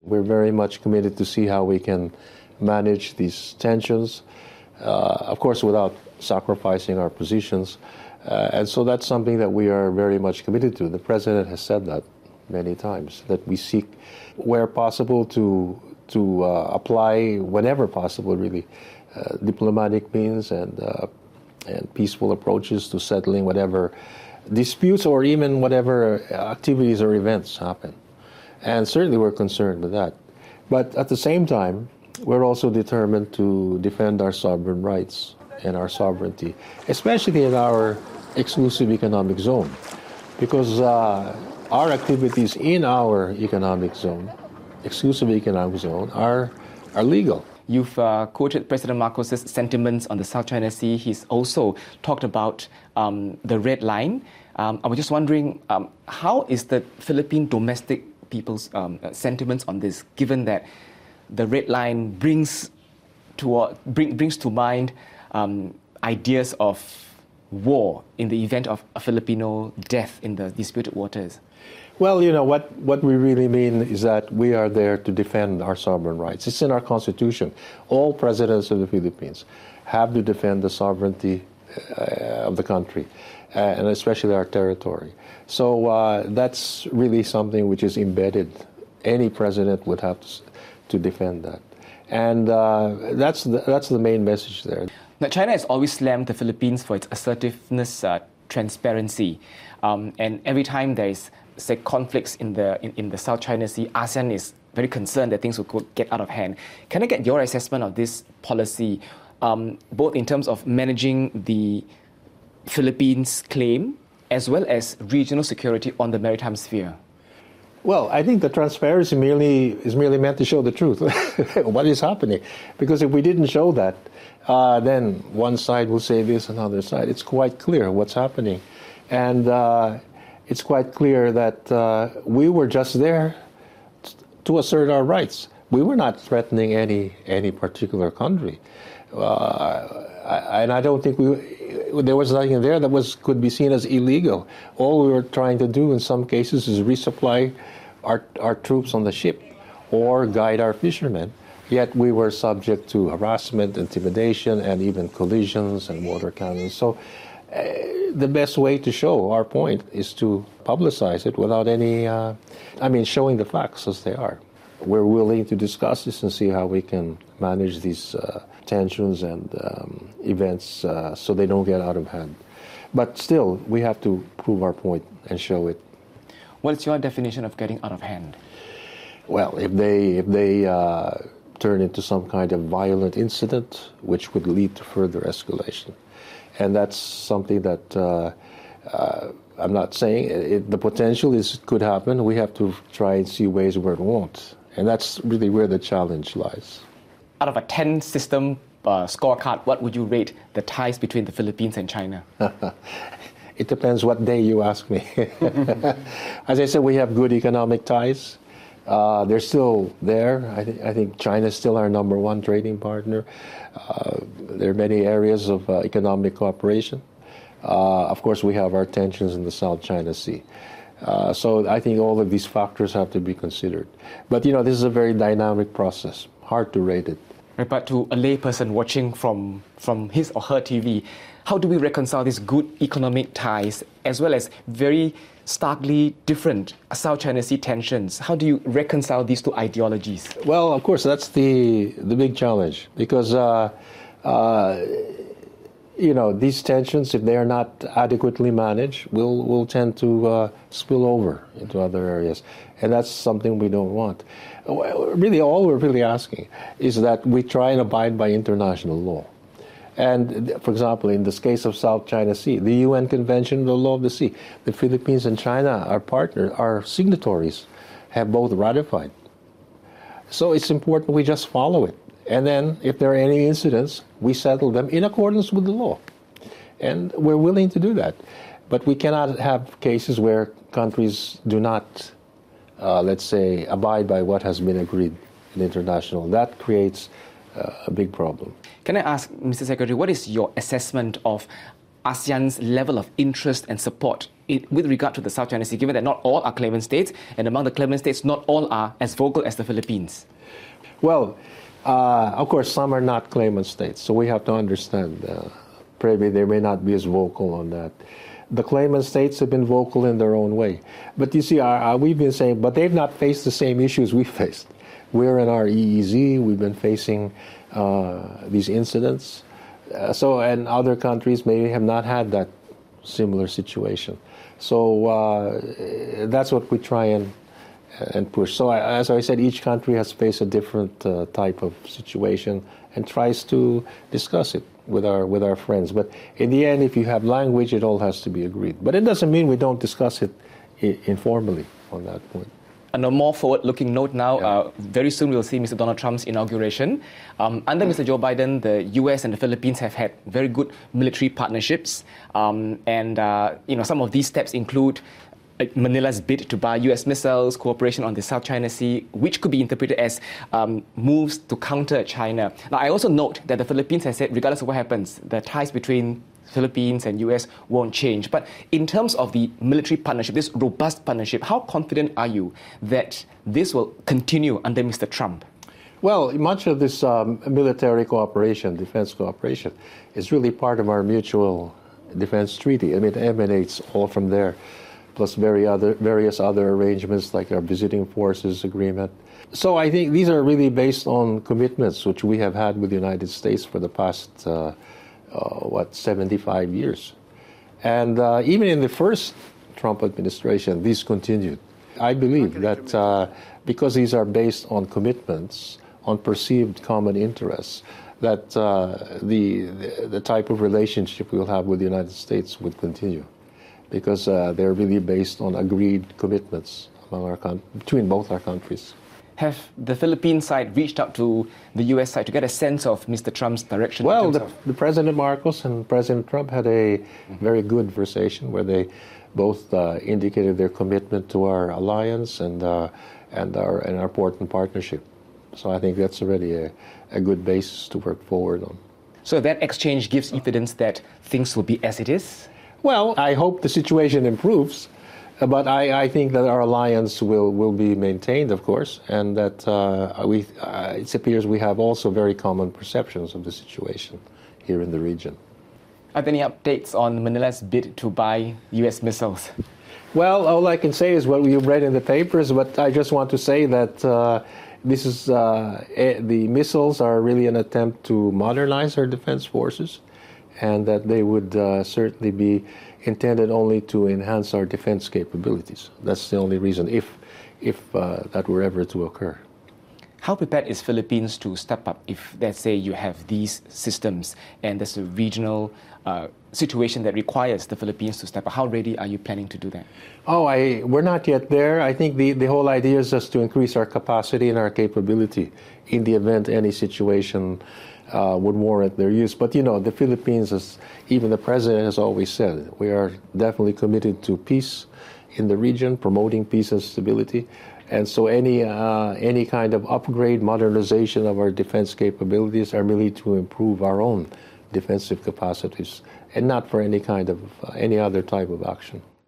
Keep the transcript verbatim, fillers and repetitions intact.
We're very much committed to see how we can manage these tensions, uh, of course, without sacrificing our positions. Uh, and so that's something that we are very much committed to. The President has said that many times, that we seek, where possible, to to uh, apply, whenever possible, really, uh, diplomatic means and uh, and peaceful approaches to settling whatever disputes or even whatever activities or events happen. And certainly we're concerned with that. But at the same time, we're also determined to defend our sovereign rights and our sovereignty, especially in our exclusive economic zone, because uh, our activities in our economic zone, exclusive economic zone, are, are legal. You've uh, quoted President Marcos's sentiments on the South China Sea. He's also talked about um, the red line. Um, I was just wondering, um, how is the Philippine domestic people's um, sentiments on this, given that the red line brings to, bring, brings to mind um, ideas of war in the event of a Filipino death in the disputed waters? Well, you know, what, what we really mean is that we are there to defend our sovereign rights. It's in our Constitution. All presidents of the Philippines have to defend the sovereignty uh, of the country, uh, and especially our territory. So uh, that's really something which is embedded. Any president would have to, to defend that. And uh, that's, the, that's the main message there. Now, China has always slammed the Philippines for its assertiveness, uh, transparency. Um, and every time there is, say, conflicts in the, in, in the South China Sea, ASEAN is very concerned that things will go, get out of hand. Can I get your assessment of this policy, um, both in terms of managing the Philippines' claim as well as regional security on the maritime sphere? Well, I think the transparency merely is merely meant to show the truth, what is happening. Because if we didn't show that, uh, then one side will say this, another side. It's quite clear what's happening. And uh, it's quite clear that uh, we were just there t- to assert our rights. We were not threatening any any particular country. Uh, I, and I don't think we, there was nothing there that was could be seen as illegal. All we were trying to do in some cases is resupply our, our troops on the ship or guide our fishermen. Yet we were subject to harassment, intimidation, and even collisions and water cannons. So uh, the best way to show our point is to publicize it without any, uh, I mean, showing the facts as they are. We're willing to discuss this and see how we can manage these uh, tensions and um, events uh, so they don't get out of hand. But still, we have to prove our point and show it. What's your definition of getting out of hand? Well, if they if they uh, turn into some kind of violent incident, which would lead to further escalation, and that's something that uh, uh, I'm not saying it, the potential is could happen. We have to try and see ways where it won't, and that's really where the challenge lies. Out of a ten system uh, scorecard, what would you rate the ties between the Philippines and China? It depends what day you ask me. As I said, we have good economic ties. Uh, they're still there. I, th- I think China is still our number one trading partner. Uh, there are many areas of uh, economic cooperation. Uh, of course, we have our tensions in the South China Sea. Uh, so I think all of these factors have to be considered. But, you know, this is a very dynamic process. Hard to rate it. Right, but to a layperson watching from, from his or her T V, how do we reconcile these good economic ties as well as very starkly different South China Sea tensions? How do you reconcile these two ideologies? Well, of course, that's the the big challenge because, uh, uh, you know, these tensions, if they are not adequately managed, will will tend to uh, spill over into other areas. And that's something we don't want. Really, all we're really asking is that we try and abide by international law. And, for example, in this case of South China Sea, the U N Convention on the Law of the Sea, the Philippines and China, our partners, our signatories, have both ratified. So it's important we just follow it. And then, if there are any incidents, we settle them in accordance with the law. And we're willing to do that. But we cannot have cases where countries do not, uh, let's say, abide by what has been agreed in international. That creates uh, a big problem. Can I ask, Mister Secretary, what is your assessment of ASEAN's level of interest and support in, with regard to the South China Sea, given that not all are claimant states, and among the claimant states, not all are as vocal as the Philippines? Well, uh, of course, some are not claimant states, so we have to understand. Uh, maybe they may not be as vocal on that. The claimant states have been vocal in their own way. But you see, our, our, we've been saying, but they've not faced the same issues we faced. We're in our E E Z, we've been facing uh, these incidents. Uh, so, and other countries may have not had that similar situation. So uh, that's what we try and and push. So as I said, each country has faced a different uh, type of situation and tries to discuss it with our with our friends. But in the end, if you have language, it all has to be agreed. But it doesn't mean we don't discuss it I- informally on that point. On a more forward-looking note now, Yeah. uh, very soon we'll see Mister Donald Trump's inauguration. Um, under Mister Joe Biden, the U S and the Philippines have had very good military partnerships. Um, and, uh, you know, some of these steps include uh, Manila's bid to buy U S missiles, cooperation on the South China Sea, which could be interpreted as um, moves to counter China. Now, I also note that the Philippines has said, regardless of what happens, the ties between Philippines and U S won't change. But in terms of the military partnership, this robust partnership, how confident are you that this will continue under Mister Trump? Well, much of this um, military cooperation, defense cooperation, is really part of our mutual defense treaty. I mean, it emanates all from there, plus very other, various other arrangements like our visiting forces agreement. So I think these are really based on commitments which we have had with the United States for the past uh, Uh, what, seventy-five years. And uh, even in the first Trump administration, these continued. I believe that uh, because these are based on commitments, on perceived common interests, that uh, the, the the type of relationship we'll have with the United States would continue, because uh, they're really based on agreed commitments among our con- between both our countries. Have the Philippine side reached out to the U S side to get a sense of Mister Trump's direction? in Well, terms the, of- the President Marcos and President Trump had a very good conversation where they both uh, indicated their commitment to our alliance and uh, and our and our important partnership. So I think that's already a, a good basis to work forward on. So that exchange gives evidence that things will be as it is? Well, I hope the situation improves. But I, I think that our alliance will, will be maintained, of course, and that uh, we, uh, it appears we have also very common perceptions of the situation here in the region. Are there any updates on Manila's bid to buy U S missiles? Well, all I can say is what you've read in the papers, but I just want to say that uh, this is uh, the missiles are really an attempt to modernize our defense forces, and that they would uh, certainly be intended only to enhance our defense capabilities. That's the only reason, if if uh, that were ever to occur. How prepared is Philippines to step up if, let's say, you have these systems and there's a regional uh, situation that requires the Philippines to step up? How ready are you planning to do that? Oh, I we're not yet there. I think the, the whole idea is just to increase our capacity and our capability in the event any situation Uh, would warrant their use. But, you know, the Philippines, as even the President has always said, we are definitely committed to peace in the region, promoting peace and stability. And so any uh, any kind of upgrade, modernization of our defense capabilities are really to improve our own defensive capacities and not for any kind of, uh, any other type of action.